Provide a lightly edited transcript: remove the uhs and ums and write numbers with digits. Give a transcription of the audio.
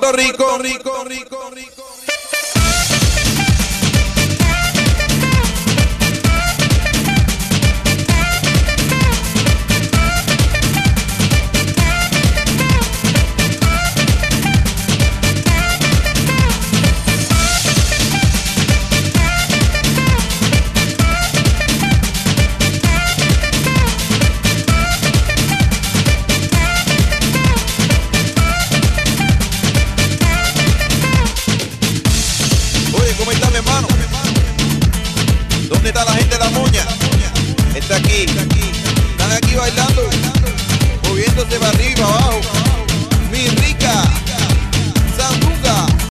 Puerto Rico. ¿Cómo está mi hermano? ¿Dónde está la gente de la moña? Está aquí. Están aquí bailando, moviéndose para arriba, abajo. Mi rica.